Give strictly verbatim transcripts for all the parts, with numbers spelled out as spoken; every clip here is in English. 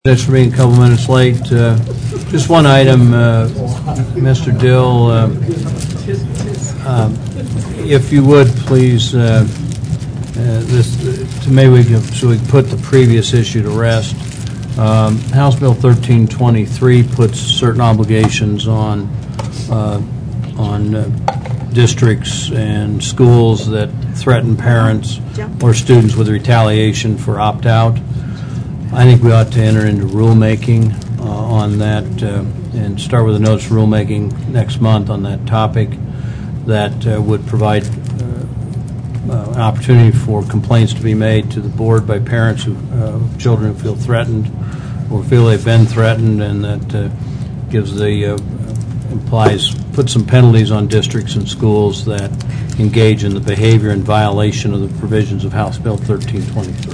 That's for being a couple minutes late. Uh, just one item, uh, Mister Dill, uh, uh, if you would please, uh, uh, this to maybe we can, so we can put the previous issue to rest. Um, House Bill thirteen twenty-three puts certain obligations on uh, on uh, districts and schools that threaten parents or students with retaliation for opt-out. I think we ought to enter into rulemaking uh, on that uh, and start with a notice of rulemaking next month on that topic that uh, would provide uh, uh, an opportunity for complaints to be made to the board by parents who uh, children who feel threatened or feel they've been threatened, and that uh, gives the uh, implies put some penalties on districts and schools that engage in the behavior in violation of the provisions of House Bill thirteen twenty-three.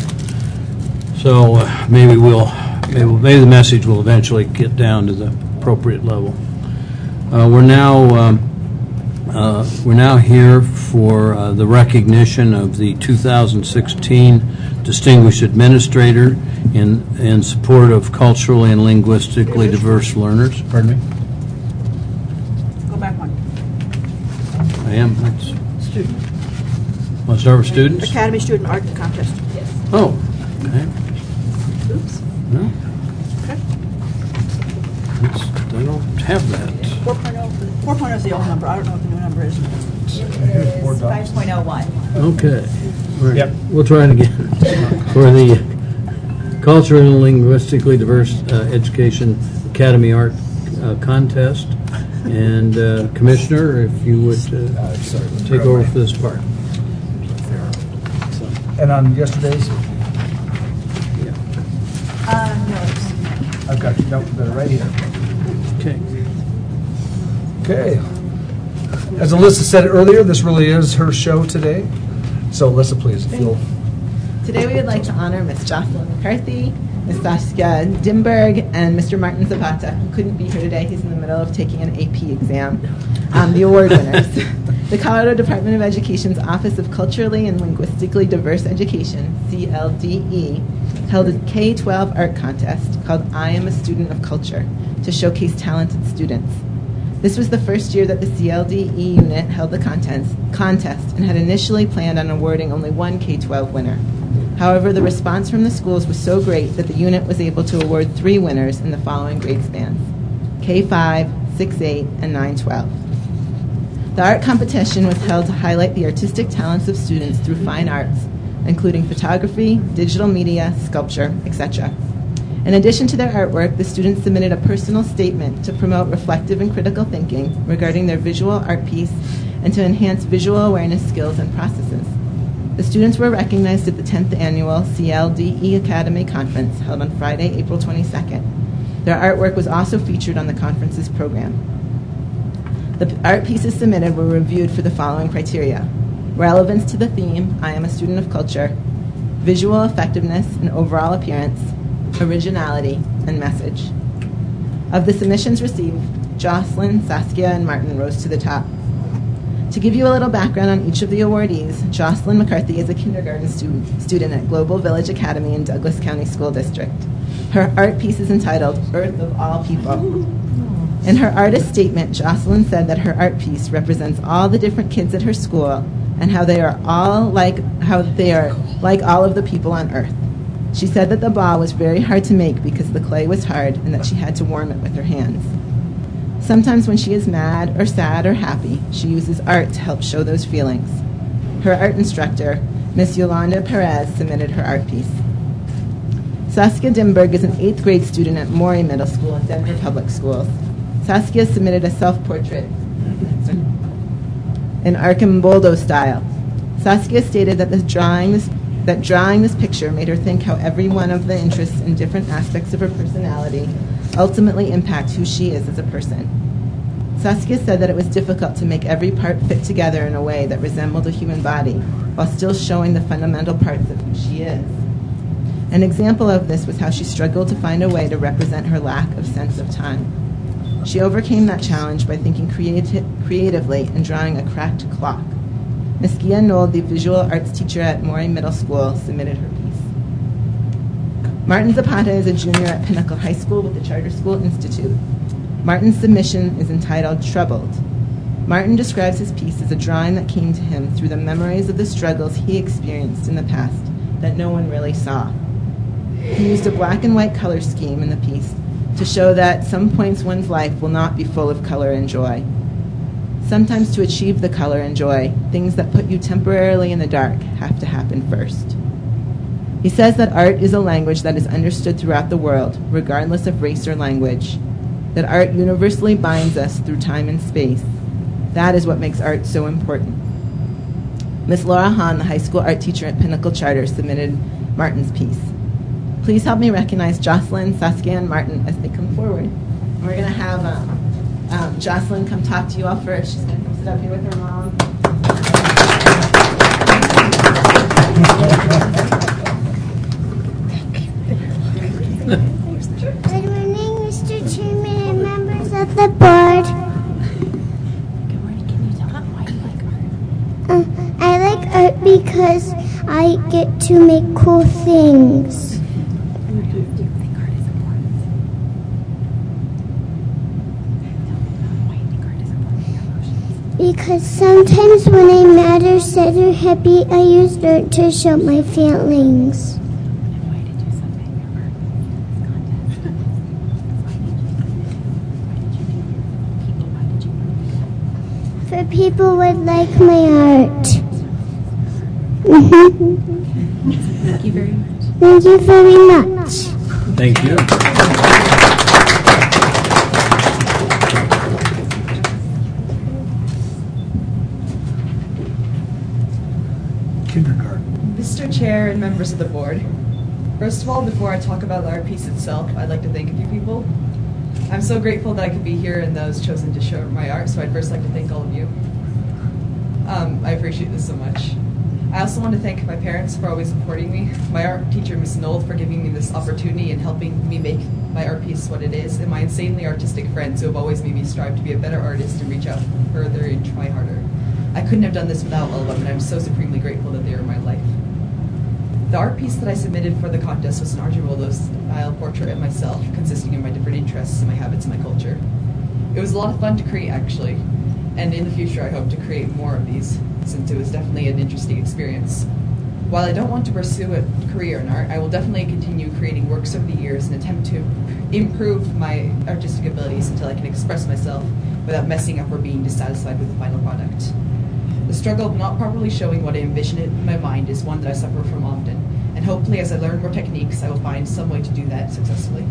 So uh, maybe we'll, maybe, maybe the message will eventually get down to the appropriate level. Uh, we're now um, uh, we're now here for uh, the recognition of the two thousand sixteen Distinguished Administrator in in support of culturally and linguistically diverse learners. Pardon me. Go back one. I am. That's Student. Want to start with students? Academy Student Art Contest. Yes. Oh. Okay. Oops. No. Okay. That's, they don't have that. four point oh. four point oh is the old number. I don't know what the new number is. It is five point oh one. Okay. All right. Yep. We'll try it again. For the Culturally and Linguistically Diverse uh, Education Academy Art uh, Contest. And uh, Commissioner, if you would uh, Uh, sorry, take over for this part. And on yesterday's, Yeah. Uh, no. I've got you. Nope, got it right here. Okay. Okay. As Alyssa said earlier, this really is her show today. So, Alyssa, please, if you'll. Today we would like to honor Miss Jocelyn McCarthy, Miss Saskia Dimberg, and Mister Martin Zapata, who couldn't be here today. He's in the middle of taking an A P exam. Um, the award winners. The Colorado Department of Education's Office of Culturally and Linguistically Diverse Education, C L D E, held a K twelve art contest called I Am a Student of Culture to showcase talented students. This was the first year that the C L D E unit held the contest, contest and had initially planned on awarding only one K twelve winner. However, the response from the schools was so great that the unit was able to award three winners in the following grade spans: K five, six eight, and nine twelve. The art competition was held to highlight the artistic talents of students through fine arts, including photography, digital media, sculpture, et cetera. In addition to their artwork, the students submitted a personal statement to promote reflective and critical thinking regarding their visual art piece and to enhance visual awareness skills and processes. The students were recognized at the tenth Annual C L D E Academy Conference held on Friday, April twenty-second. Their artwork was also featured on the conference's program. The art pieces submitted were reviewed for the following criteria: relevance to the theme, I am a student of culture, visual effectiveness and overall appearance, originality, and message. Of the submissions received, Jocelyn, Saskia, and Martin rose to the top. To give you a little background on each of the awardees, Jocelyn McCarthy is a kindergarten stu- student at Global Village Academy in Douglas County School District. Her art piece is entitled Earth of All People. In her artist statement, Jocelyn said that her art piece represents all the different kids at her school and how they are all like how they are like all of the people on Earth. She said that the ball was very hard to make because the clay was hard and that she had to warm it with her hands. Sometimes when she is mad or sad or happy, she uses art to help show those feelings. Her art instructor, Miss Yolanda Perez, submitted her art piece. Saskia Dimberg is an eighth grade student at Maury Middle School in Denver Public Schools. Saskia submitted a self-portrait in Arcimboldo style. Saskia stated that the drawing this that drawing this picture made her think how every one of the interests and different aspects of her personality ultimately impact who she is as a person. Saskia said that it was difficult to make every part fit together in a way that resembled a human body, while still showing the fundamental parts of who she is. An example of this was how she struggled to find a way to represent her lack of sense of time. She overcame that challenge by thinking creati- creatively and drawing a cracked clock. Miss Gia Knoll, the visual arts teacher at Maury Middle School, submitted her piece. Martin Zapata is a junior at Pinnacle High School with the Charter School Institute. Martin's submission is entitled Troubled. Martin describes his piece as a drawing that came to him through the memories of the struggles he experienced in the past that no one really saw. He used a black and white color scheme in the piece to show that some points one's life will not be full of color and joy. Sometimes to achieve the color and joy, things that put you temporarily in the dark have to happen first. He says that art is a language that is understood throughout the world, regardless of race or language, that art universally binds us through time and space. That is what makes art so important. Miss Laura Hahn, the high school art teacher at Pinnacle Charter, submitted Martin's piece. Please help me recognize Jocelyn, Saskia, and Martin as they come forward. And we're going to have um, um, Jocelyn come talk to you all first. She's going to come sit up here with her mom. Good morning, Mister Chairman and members of the board. Good morning. Can you tell me why you like art? Uh, I like art because I get to make cool things. Do you think art is important? Why do you think art is important to your emotions? Because sometimes when I'm mad or sad or happy, I use art to show my feelings. And why did you submit your art in this contest? Why did you do it? Why did you do it? People, why did you do it? For people would like my art. Mhm. Thank you very much. Thank you very much. Thank you. Kindergarten. Mister Chair and members of the board, first of all, before I talk about the art piece itself, I'd like to thank a few people. I'm so grateful that I could be here and those chosen to show my art, so I'd first like to thank all of you. Um, I appreciate this so much. I also want to thank my parents for always supporting me, my art teacher, Miss Knoll, for giving me this opportunity and helping me make my art piece what it is, and my insanely artistic friends who have always made me strive to be a better artist and reach out further and try harder. I couldn't have done this without all of them, and I'm so supremely grateful that they are in my life. The art piece that I submitted for the contest was an Archibald-style portrait of myself, consisting of my different interests, my habits, and my culture. It was a lot of fun to create, actually, and in the future I hope to create more of these, since it was definitely an interesting experience. While I don't want to pursue a career in art, I will definitely continue creating works over the years and attempt to improve my artistic abilities until I can express myself without messing up or being dissatisfied with the final product. The struggle of not properly showing what I envision in my mind is one that I suffer from often, and hopefully as I learn more techniques, I will find some way to do that successfully.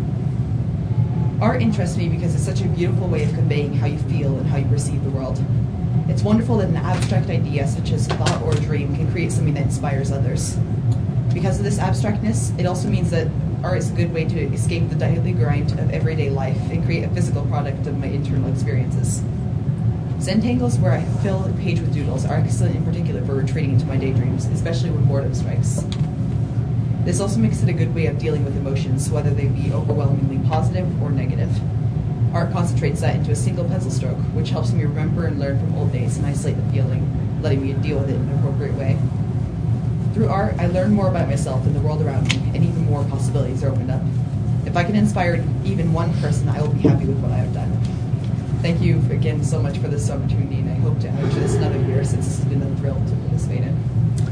Art interests me because it's such a beautiful way of conveying how you feel and how you perceive the world. It's wonderful that an abstract idea such as thought or dream can create something that inspires others. Because of this abstractness, it also means that art is a good way to escape the daily grind of everyday life and create a physical product of my internal experiences. Zentangles, where I fill a page with doodles, are excellent in particular for retreating into my daydreams, especially when boredom strikes. This also makes it a good way of dealing with emotions, whether they be overwhelmingly positive or negative. Art concentrates that into a single pencil stroke, which helps me remember and learn from old days and isolate the feeling, letting me deal with it in an appropriate way. Through art, I learn more about myself and the world around me, and even more possibilities are opened up. If I can inspire even one person, I will be happy with what I have done. Thank you again so much for this opportunity, and I hope to have this another year since this has been a thrill to participate in.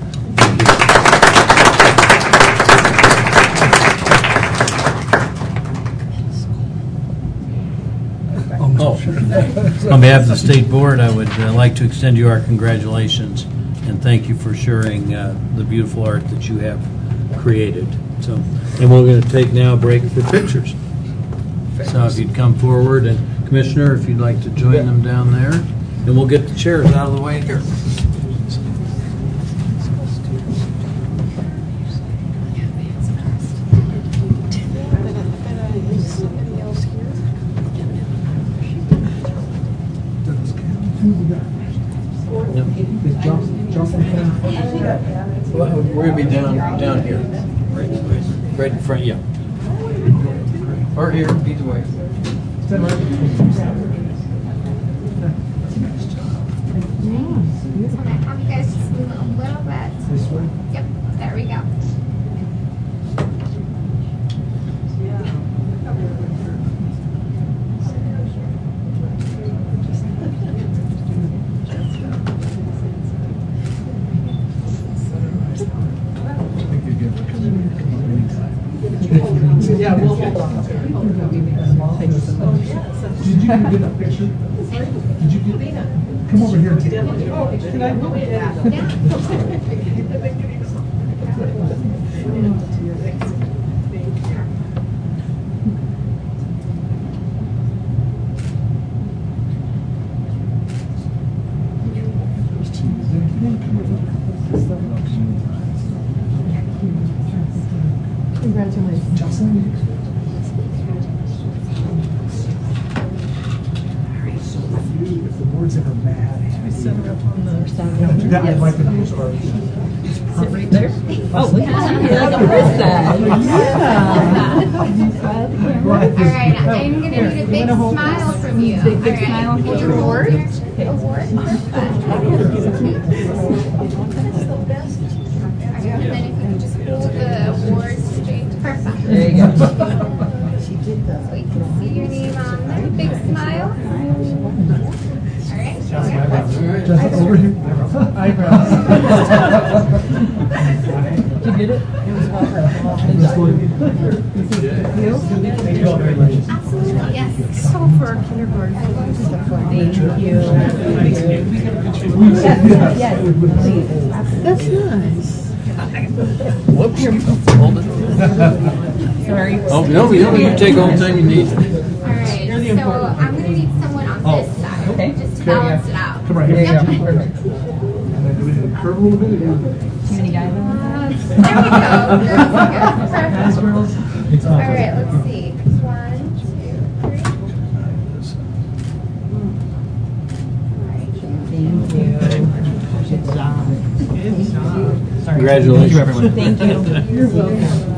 Oh, on behalf of the State Board, I would uh, like to extend you our congratulations and thank you for sharing uh, the beautiful art that you have created. So, and we're going to take now a break for pictures. So if you'd come forward, and Commissioner, if you'd like to join them down there, and we'll get the chairs out of the way here. Well, we're going to be down down here. Right, right in front, yeah. Or here, either way. I'm you guys just move a little bit. This way? Yep, there we go. Yeah, we'll hold on. Did you get a picture? Did you get, come over here and take a picture. Oh, can I move it? Congratulations. Jocelyn. If the board's ever mad. We set her up on the side. No, do that. I'd like to have those cards. Sit right there. Oh, look at you. Like a person. All right, I'm going to need a big smile from you. Big, big All right. smile and hold your Award. award. Award. Perfect. And then if you could just hold the award straight. Perfect. There you go. So you can see your name on there. Big smile. All right. Yeah. Just over here. Eyebrows. Did you get it? It was well Thank you all very much. Absolutely. Yes. So for our kindergarten. Thank you. Yes, yes. That's nice. Whoops. Hold it. Sorry. Oh, no, you don't need to take all the time you need. All right. So I'm going to need someone on this side. Okay. Just to balance it out. Come right here. Yep. And then do we need to curve a little bit? Too many guys on Uh, There we go. Girls, Guys, perfect. girls. All right, let's see. One, two, three. Thank you. Good job. Good job. Sorry. Congratulations. Thank you, everyone. Thank you. You're welcome.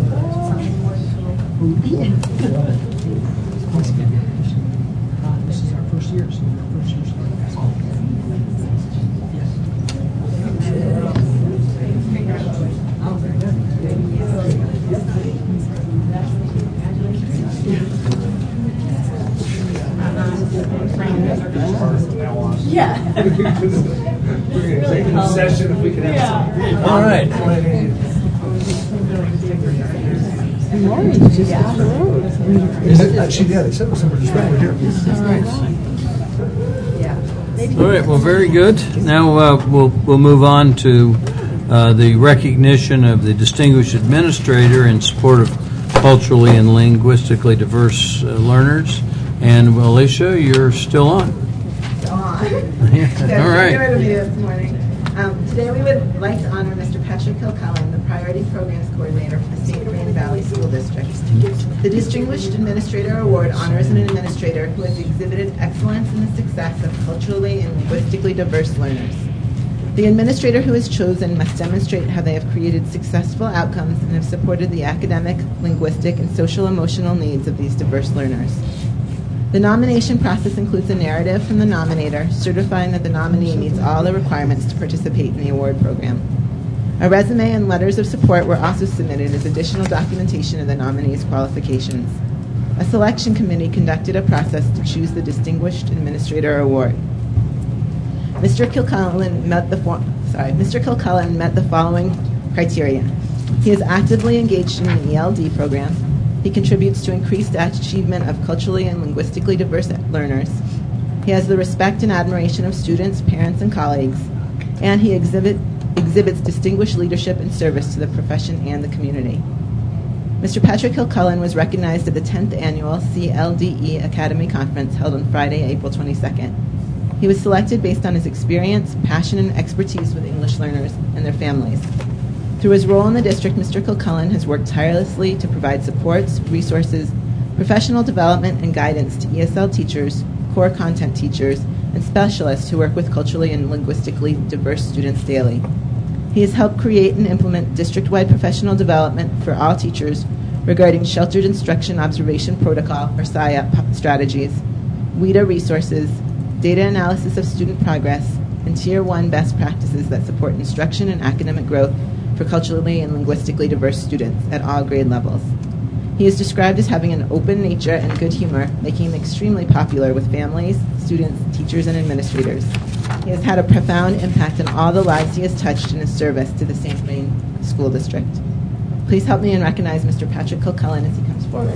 This is our first year, so our first year starting. Oh, very good. Yeah. We're going to executive session if we can have some. All right. Is it, actually, yeah, they said it was somewhere just right over here. All right, well, very good. Now uh, we'll we'll move on to uh, the recognition of the distinguished administrator in support of culturally and linguistically diverse uh, learners. And well, Alicia, you're still on. on. All right. Good to be here this morning. Um, today we would like to honor Mister Patrick Kilcullen, the Priority Programs Coordinator for the Saint Vrain Valley School District. The Distinguished Administrator Award honors an administrator who has exhibited excellence in the success of culturally and linguistically diverse learners. The administrator who is chosen must demonstrate how they have created successful outcomes and have supported the academic, linguistic, and social-emotional needs of these diverse learners. The nomination process includes a narrative from the nominator certifying that the nominee meets all the requirements to participate in the award program. A resume and letters of support were also submitted as additional documentation of the nominee's qualifications. A selection committee conducted a process to choose the Distinguished Administrator Award. Mister Kilcullen met the for- sorry, Mister Kilcullen met the following criteria. He is actively engaged in an E L D program. He contributes to increased achievement of culturally and linguistically diverse learners. He has the respect and admiration of students, parents, and colleagues. And he exhibit, exhibits distinguished leadership and service to the profession and the community. Mister Patrick Kilcullen was recognized at the tenth Annual C L D E Academy Conference held on Friday, April twenty-second. He was selected based on his experience, passion, and expertise with English learners and their families. Through his role in the district, Mister Kilcullen has worked tirelessly to provide supports, resources, professional development, and guidance to E S L teachers, core content teachers, and specialists who work with culturally and linguistically diverse students daily. He has helped create and implement district-wide professional development for all teachers regarding Sheltered Instruction Observation Protocol, or S I O P strategies, W I D A resources, data analysis of student progress, and Tier one best practices that support instruction and academic growth for culturally and linguistically diverse students at all grade levels. He is described as having an open nature and good humor, making him extremely popular with families, students, teachers, and administrators. He has had a profound impact on all the lives he has touched in his service to the Saint Vrain School District. please help me and recognize Mister Patrick Kilcullen as he comes forward.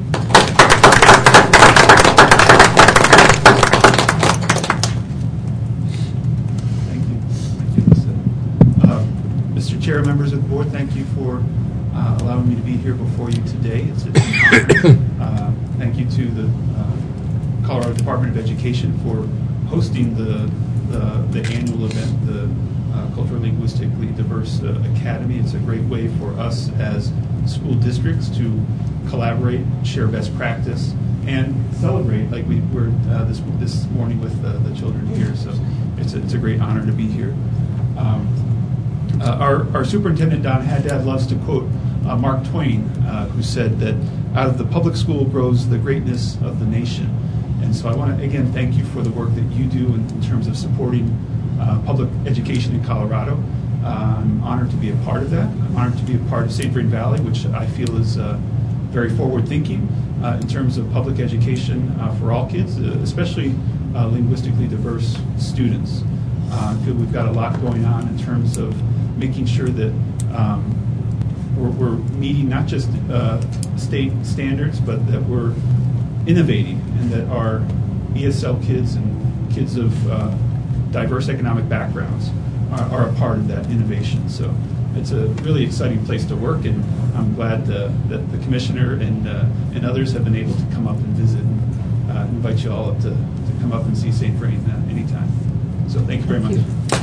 Thank you. Thank you, Lisa. Uh, Mister Chair, members of the board, thank you for uh, allowing me to be here before you today. It's an honor. Uh, thank you to the uh, Colorado Department of Education for hosting the, the, the annual event, the uh, Culturally Linguistically Diverse uh, Academy. It's a great way for us as school districts to collaborate, share best practice, and celebrate like we were uh, this this morning with uh, the children here. So it's a, it's a great honor to be here. Um, uh, our, our superintendent, Don Haddad, loves to quote uh, Mark Twain, uh, who said that out of the public school grows the greatness of the nation. And so I want to, again, thank you for the work that you do in, in terms of supporting uh, public education in Colorado. Uh, I'm honored to be a part of that. I'm honored to be a part of Saint Vrain Valley, which I feel is uh, very forward-thinking uh, in terms of public education uh, for all kids, uh, especially uh, linguistically diverse students. Uh, I feel we've got a lot going on in terms of making sure that um, we're, we're meeting not just uh, state standards, but that we're innovating and that our E S L kids and kids of uh, diverse economic backgrounds are, are a part of that innovation. So it's a really exciting place to work, and I'm glad uh, that the commissioner and uh, and others have been able to come up and visit and uh, invite you all up to, to come up and see Saint Vrain uh, anytime. So thank you very much.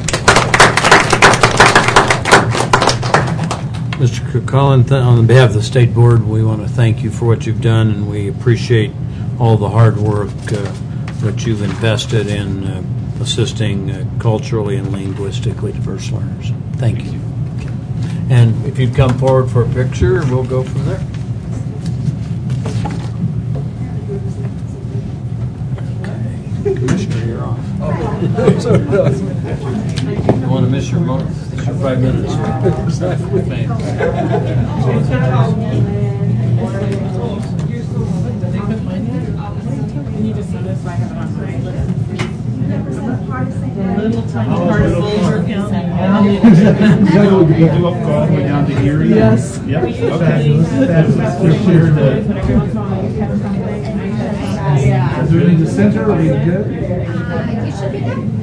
Mister Kilcullen, th- on behalf of the State Board, we want to thank you for what you've done, and we appreciate all the hard work uh, that you've invested in uh, assisting uh, culturally and linguistically diverse learners. Thank, thank you. you. And if you'd come forward for a picture, we'll go from there. Okay. Commissioner, you're off. You want to miss your moment? It's your five minutes. You do up all the way down to Erie? Yes. Yep. Okay. Is there any in the center? Are we good? You should be good.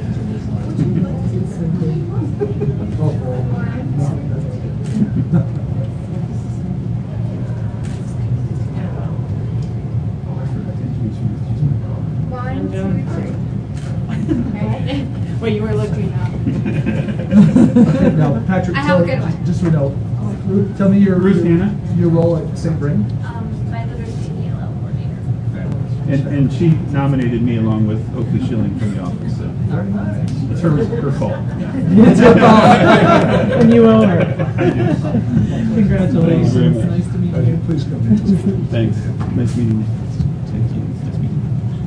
One, two, three. Wait, you were looking up. Now, Patrick, I have a tell- good one. just so you know, tell me your Ruth Hanna. your role at Saint Vrain. Um, my literacy and E L L coordinator. And, and she nominated me along with Oakley Schilling from the office. So Very nice. it's her, her fault. It's her fault. And you own her. I do. Congratulations. Thank you very much. Nice to meet you. Please come in. Thanks. Nice meeting you. Thank you. Nice meeting you.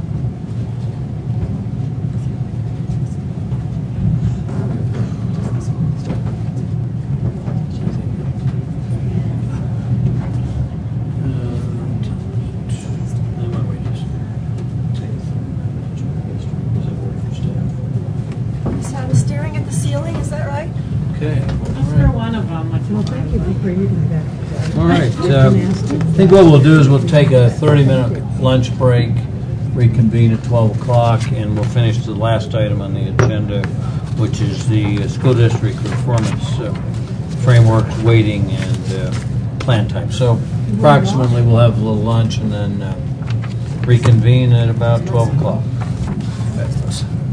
So I'm staring at the ceiling, is that right? Okay. For one of them. Well, thank you for reading that. All right. Um, I think what we'll do is we'll take a thirty-minute lunch break, reconvene at twelve o'clock, and we'll finish the last item on the agenda, which is the uh, school district performance uh, frameworks, weighting, and uh, plan time. So approximately we'll have a little lunch and then uh, reconvene at about twelve o'clock.